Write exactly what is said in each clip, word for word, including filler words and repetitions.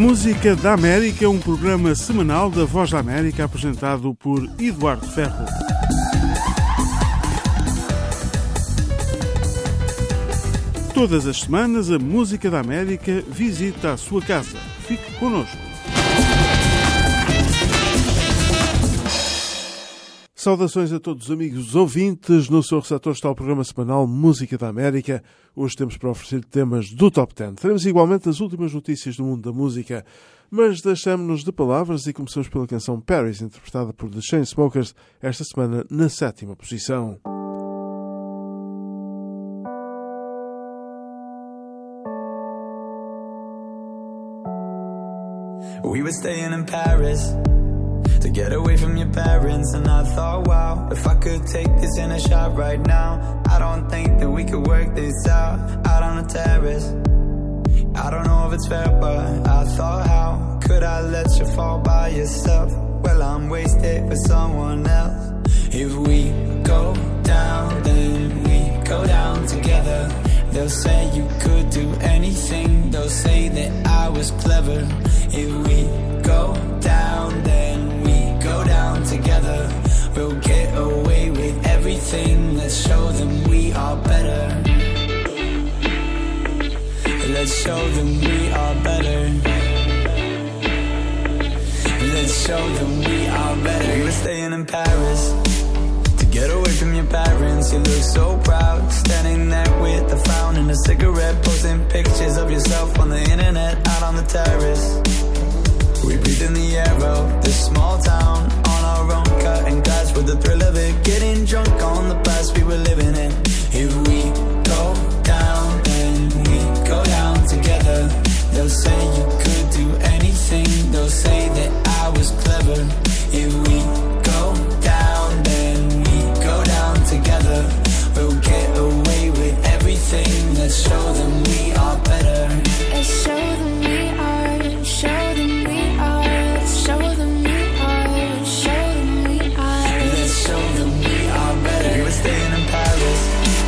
Música da América, um programa semanal da Voz da América apresentado por Eduardo Ferro. Todas as semanas a Música da América visita a sua casa. Fique connosco. Saudações a todos os amigos ouvintes. No seu receptor está o programa semanal Música da América. Hoje temos para oferecer temas do Top dez. Teremos igualmente as últimas notícias do mundo da música, mas deixamos-nos de palavras e começamos pela canção Paris, interpretada por The Chainsmokers, esta semana na sétima posição. We were staying in Paris to get away from your parents, and I thought, wow, if I could take this in a shot right now, I don't think that we could work this out, out on the terrace. I don't know if it's fair, but I thought, how could I let you fall by yourself? Well, I'm wasted for someone else. If we go down, then we go down together. They'll say you could do anything, they'll say that I was clever. If we go down, then we go down together. We'll get away with everything, let's show them we are better. Let's show them we are better. Let's show them we are better. We were staying in Paris to get away from your parents. You look so proud, standing there with a frown and a cigarette, posting pictures of yourself on the internet, out on the terrace. We breathe in the air of this small town, on our own, cutting glass with the thrill of it, getting drunk on the past we were living in. If we go down, then we go down together. They'll say you could do anything, they'll say that I was clever. If we go down, then we go down together. We'll get away with everything, let's show them we are better. Let's show them we are, show them we are, show them we are, show them we are. Let's show them we are better. We were staying in Paris.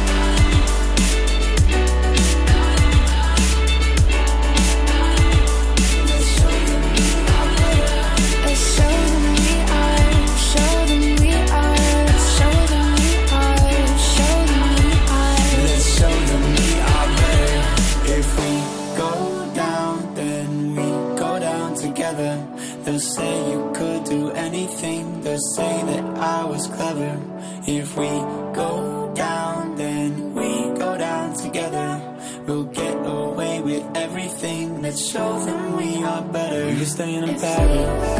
Let's show them we are better. Let's show them we are, show them we are, show them we are, show them we are. Let's show them we are better. If we go down, then we go down together. They'll say you could do anything, they'll say that I was clever. If we go down, then we go down together. We'll get away with everything, let's show them we are better. We were staying in Paris.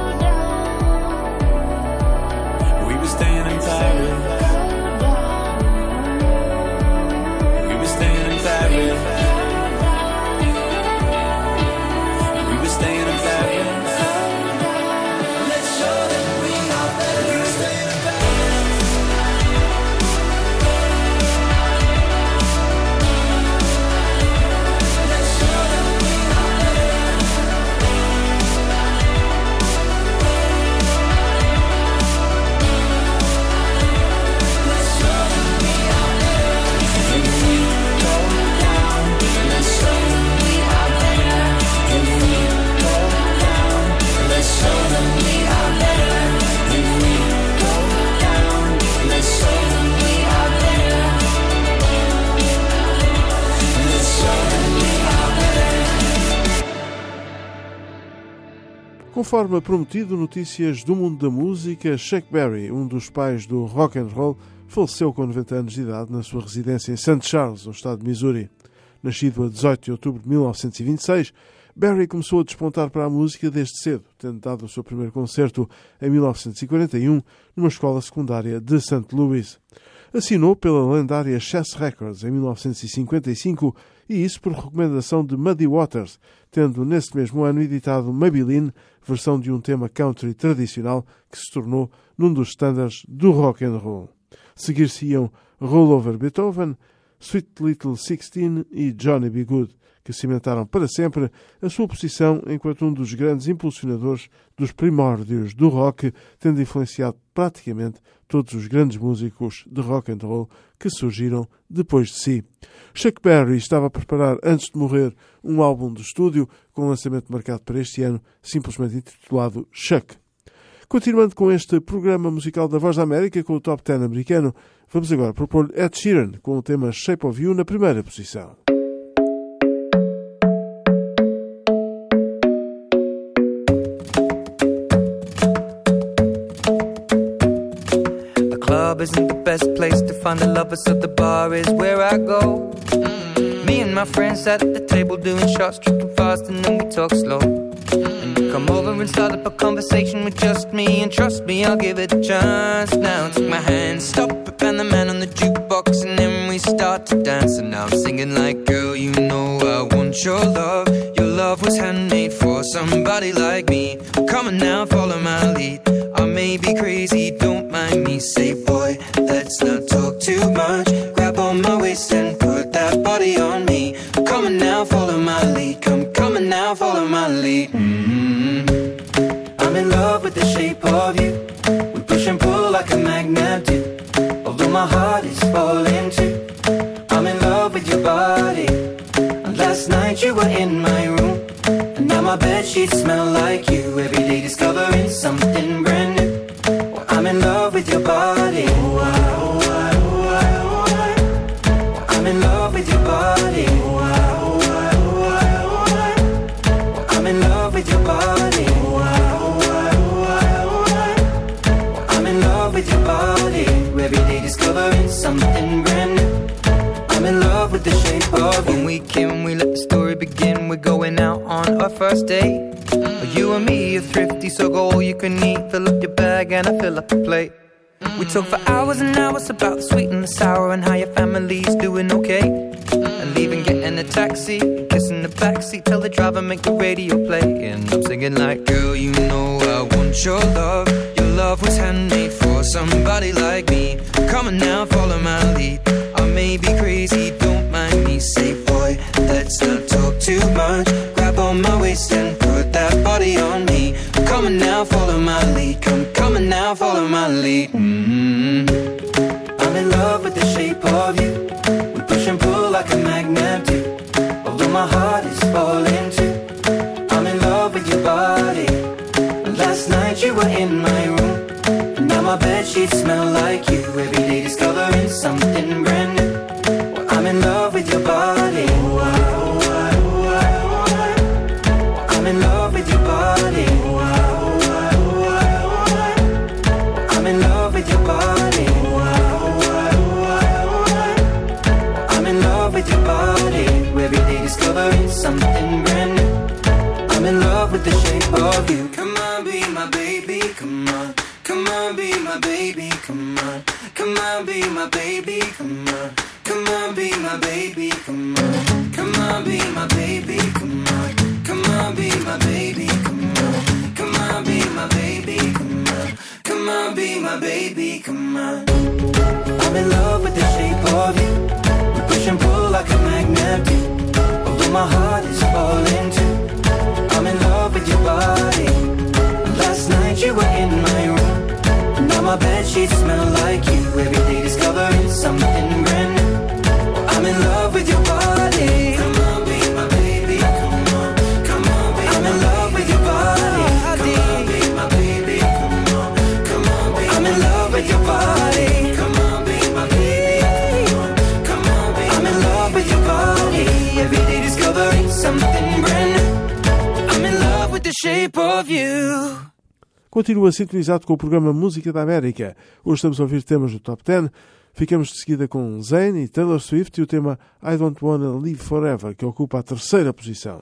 We were staying in Paris. We were staying in Paris. We were staying in Paris. Let's show them we are better. We were staying in Paris. Let's show them we are better. Let's show them we are better. If we go down, let's show them we are better. If we go down, let's show them we are better. If we go down, let's show them we are better. Let's show them we are better. Conforme prometido, notícias do mundo da música. Chuck Berry, um dos pais do rock and roll, faleceu com noventa anos de idade na sua residência em Saint Charles, no estado de Missouri. Nascido a dezoito de outubro de mil novecentos e vinte e seis, Berry começou a despontar para a música desde cedo, tendo dado o seu primeiro concerto em mil novecentos e quarenta e um numa escola secundária de Saint Louis. Assinou pela lendária Chess Records em mil novecentos e cinquenta e cinco, e isso por recomendação de Muddy Waters, tendo nesse mesmo ano editado Maybelline, versão de um tema country tradicional que se tornou num dos standards do rock and roll. Seguir-se-iam Roll Over Beethoven, Sweet Little Sixteen e Johnny B. Good, que cimentaram para sempre a sua posição enquanto um dos grandes impulsionadores dos primórdios do rock, tendo influenciado praticamente todos os grandes músicos de rock and roll que surgiram depois de si. Chuck Berry estava a preparar, antes de morrer, um álbum de estúdio com lançamento marcado para este ano, simplesmente intitulado Chuck. Continuando com este programa musical da Voz da América, com o Top dez americano, vamos agora propor Ed Sheeran com o tema Shape of You na primeira posição. The club isn't the best place to find the lovers, so the bar is where I go. Me and my friends at the table doing shots, tripping fast, and then we talk slow. Come over and start up a conversation with just me, and trust me, I'll give it a chance. Now take my hand, stop it, and the man on the jukebox, and then we start to dance. And now I'm singing like, girl, you know I want your love. Your love was handmade for somebody like me. Come on now, follow my lead. I may be crazy, don't mind me. Say, boy, let's not talk too much. Grab on my waist and put that body on me. Come on now, follow my lead. Come, come on now, follow my lead. Mm-hmm. I'm in love with the shape of you. We push and pull like a magnet do. Although my heart is falling too. I'm in love with your body. And last night you were in my room, and now my bedsheets smell like you. Every day discovering something brand new. Well, I'm in love with your body. Oh, I, oh, I, oh, I, oh, I. Well, I'm in love with your body. Oh, I, oh, I, oh, I, oh, I. Well, I'm in love with your body. Oh, I, oh, I, oh, I, oh, I. Well, I'm in love with your body. Every day discovering something brand new. I'm in love with the shape of you. When we came, we let the story begin. We're going out on our first date. You and me are thrifty, so go all you can eat. Fill up your bag and I fill up the plate. We talk for hours and hours about the sweet and the sour, and how your family's doing okay. And leaving, getting a taxi, kissing the backseat, tell the driver make the radio play. And I'm singing like, girl, you know I want your love. Your love was handmade for somebody like me. Come on now, follow my lead. I may be crazy, don't mind me. Say, boy, let's not talk too much. Grab on my waist and put that body on me. Come on now, follow my lead. Come, come on now, follow my lead. Mm-hmm. I'm in love with the shape of you. We push and pull like a magnet do. Although my heart is falling too. I'm in love with your body. Last night you were in my room, and now my bedsheets smell like you. Every day discovering something brand new. Well, I'm in love with your body. Oh, I, oh, I, oh, I, oh, I. Well, I'm in love with your body. Oh, I, oh, I, oh, I, oh, I. Well, I'm in love with your body. Oh, I, oh, I, oh, I, oh, I. Well, I'm in love with your body. Every day discovering something brand new. I'm in love with the shape of you. Come on, be my baby, come on. Come on, be my baby, come on. Come on, be my baby, come on. Come on, be my baby, come on. Come on, be my baby, come on. Come on, be my baby, come on. Come on, be my baby, come on. Come on, be my baby, come on. I'm in love with the shape of you. We push and pull like a magnet do. Although my heart is falling too. I'm in love with your body. Last night you were in my room, now my bedsheets smell like you. Every day discovering something brand new. Well, I'm in love with your body. Come on, be my baby. Come on, come on, be I'm in love with your body. Come on, be my baby. Come on, come on, be I'm in love with your body. Come on, be my baby. Come on, come on, be I'm in love with your body. Every day discovering something brand new. I'm in love with the shape of you. Continua sintonizado com o programa Música da América. Hoje estamos a ouvir temas do Top dez. Ficamos de seguida com Zayn e Taylor Swift e o tema I Don't Wanna Live Forever, que ocupa a terceira posição.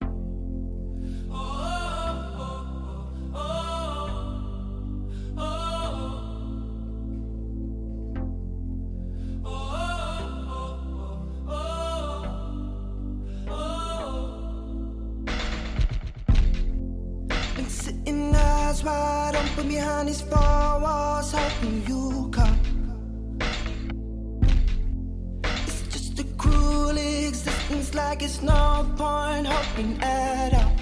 Wide open behind these four walls, hoping you come. It's just it's no point hoping at all.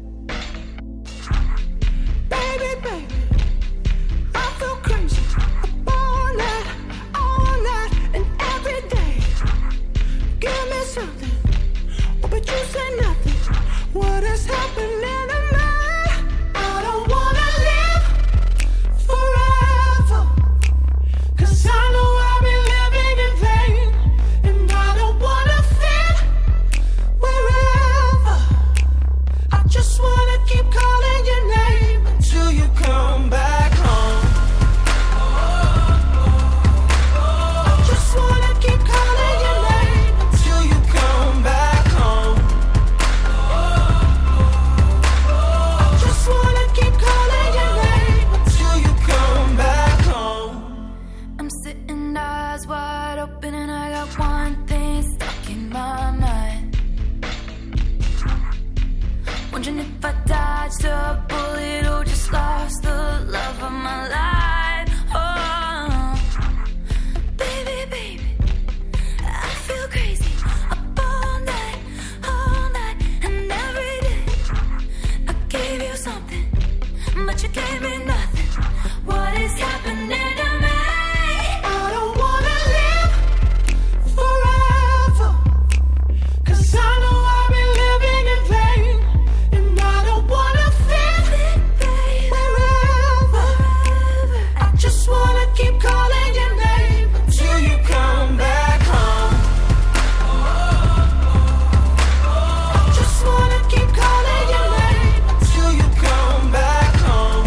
Baby, baby, I feel crazy all night, all night, and every day. Give me something, oh, but you say nothing. What is happening to me? I don't wanna live forever, 'cause I know I've been living in vain, and I don't wanna feel wherever. I just wanna keep calling your name until you come back home. I just wanna keep calling your name until you come back home. I just wanna keep calling your name until you come back home. I'm sitting eyes wide open and I got one thing stuck in my mind. Wondering if I dodged a bullet or just lost the love of my life. Oh, baby, baby, I feel crazy up all night, all night, and every day. I gave you something, but you gave me nothing. What is happening to me? I don't wanna live forever, 'cause I know I've been living in vain, and I don't wanna feel wherever. I just wanna keep calling your name until you come back home. I just wanna keep calling your name until you come back home.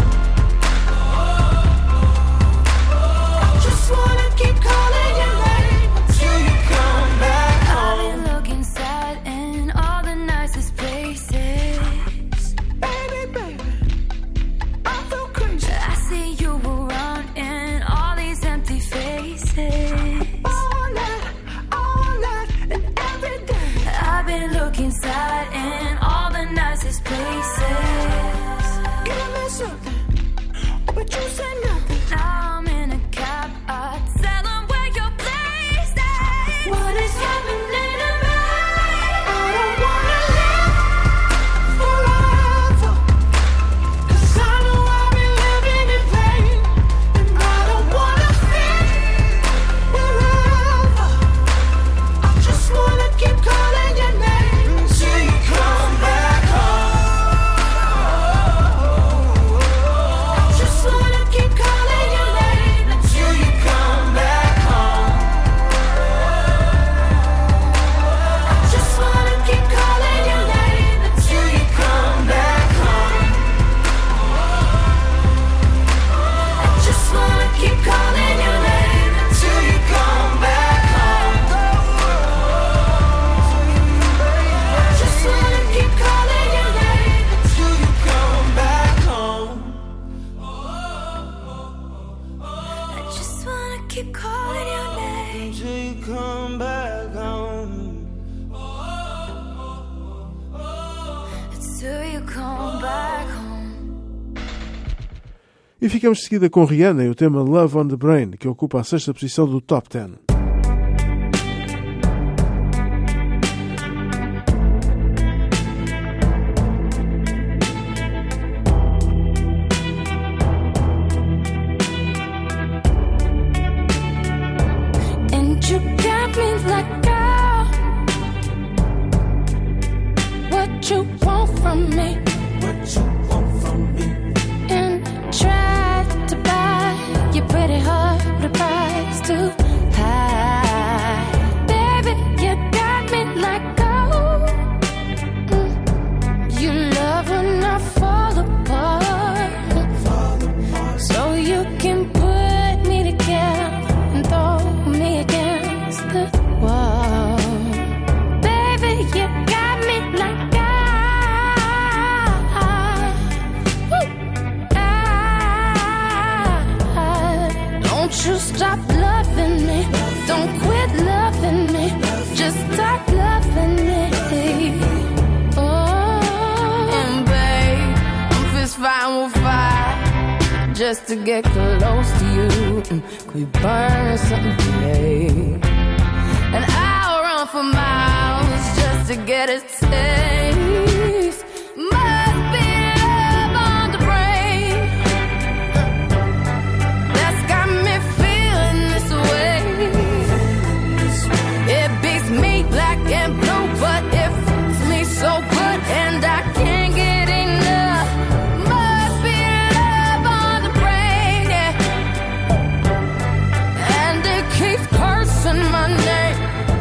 I just wanna keep calling your name until you come back I've home. been looking sad in all the nicest places. Baby, baby, I feel crazy I see you around in all these empty faces. all night, all night, and every day. I've been looking sad in all the nicest places. Give me something, oh, but you say nothing. Now I'm in a cab, I tell them where your place is. What is happening to me? I don't wanna live forever, 'cause I know I've been living in vain, and I don't wanna feel wherever. I just wanna keep calling your name until you come back home. I just wanna keep calling your name until you come back home. I just wanna keep calling your name until you come back home. I just wanna keep calling your name until you come back home. I just wanna keep calling your name until you come back home. I just wanna keep calling your name Until you come back home. until you come back home. E ficamos de seguida com Rihanna e o tema Love on the Brain, que ocupa a sexta posição do Top dez. And you got me like, girl, what you want from me? What you want from me? And try to buy your pretty heart with a price too high. Baby, you got me like, oh, mm, you love when I fall apart, so you can put me together and throw me against the wall. Baby, you got me like, don't you stop loving me, don't quit loving me, just stop loving me. Oh, and babe, I'm fist fighting with fire just to get close to you. Could we burn something today? And I'll run for miles just just to get a taste. Must be love on the brain that's got me feeling this way. It beats me black and blue, but it fits me so good, and I can't get enough. Must be love on the brain, yeah. And it keeps cursing my name.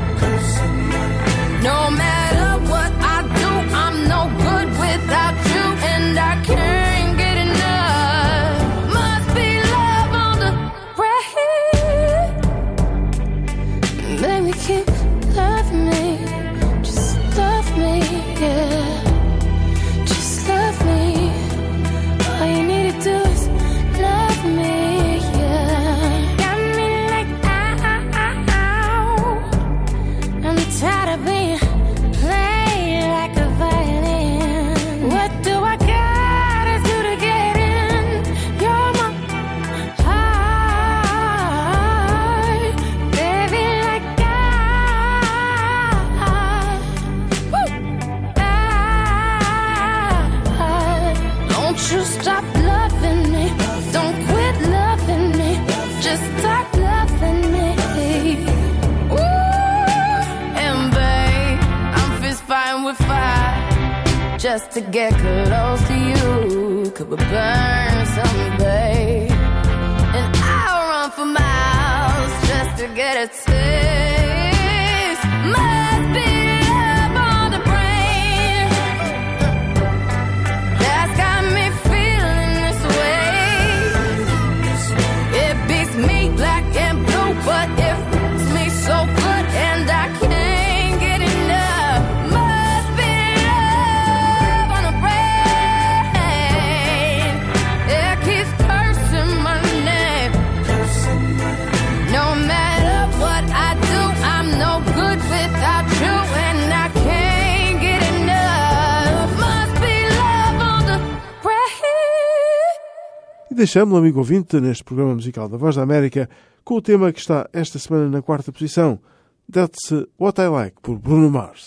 No matter what I do, I'm no good without you, and I can't get enough. Must be love on the brain. Baby, keep loving me. Just love me, yeah. Just love me. All you need to do is love me, yeah. Got me like, ow. I'm tired of being played like a violin. What do I gotta do to get in? You're my heart, baby, like I, woo, I, don't you stop loving me, don't quit loving me, just stop loving me. Ooh, and babe, I'm fist fighting with fire just to get close to you. Could we burn something, babe? And I'll run for miles just to get a taste. Must be love on the brain that's got me feeling this way. It beats me black and blue, but it fits me so good, and I can't get enough. Must be love on the brain. It keeps cursing my name. No matter what I do, I'm no good without you, and I can't get enough. Must be love on the brain. E deixamos o amigo ouvinte neste programa musical da Voz da América com o tema que está esta semana na quarta posição, That's What I Like, por Bruno Mars.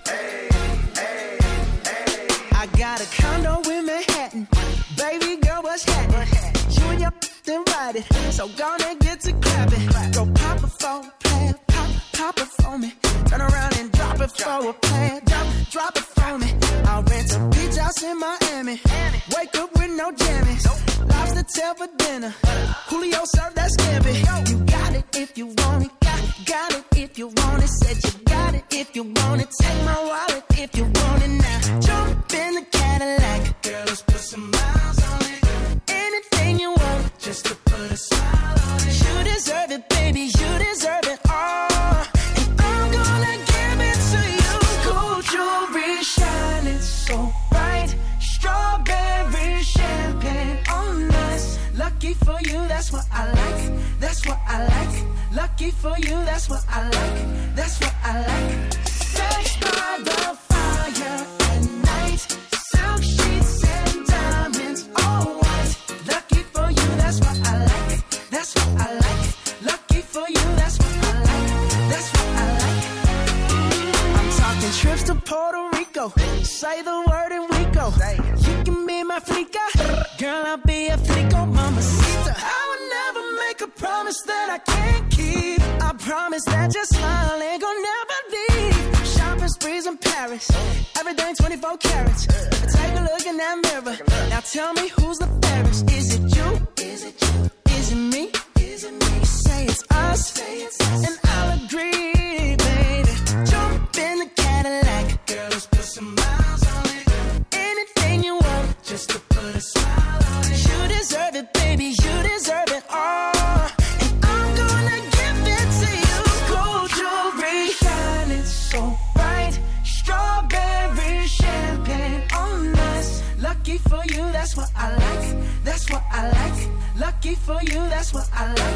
I got a condo in Manhattan. Baby girl, what's happening? You and your invited, so gonna get to clapping. Go pop it for a plan, pop, pop it for me. Turn around and drop it for a plan, drop, drop it for me. I'll rent a beach house in Miami. Wake up with no jammies. Lobster tail for dinner. Julio served that scampi. You got it if you want it. Got, got it if you want it. Said you got it if you want it. Take my wallet if you want it now. Jump in the Cadillac. Girl, let's put some miles on it. Anything you want, just to put a smile on it. You deserve it, baby. You deserve it all. And I'm gonna give it to you. Gold jewelry shining so bright. Strawberry champagne on us. Lucky for you, that's what I like. That's what I like. Lucky for you, that's what I like. That's what I like. Sex by the fire at night. Silk sheets and diamonds, all white. Lucky for you, that's what I like. That's what I like. Lucky for you, that's what I like. That's what I like. I'm talking trips to Puerto Rico. Say the word and we go. You can be my flica. Girl, I'll be a flico, mamacita. I would never make a promise that I can't keep. I promise that your smile ain't gonna never leave. Shopping sprees in Paris. Everything twenty-four carats. Take a look in that mirror. Now tell me who's the fairest. Is it you? Is it you? Is it me? Is it me? Say it's us. And I'll agree, baby. Jump in the Cadillac. Girl, let's put some miles on it. Anything you want, just to put a smile on it. You deserve it, baby. You deserve it all. And I'm gonna give it to you. Gold jewelry shining so bright. Strawberry champagne on us. Lucky for you, that's what I like. That's what I like. Lucky for you, that's what I like.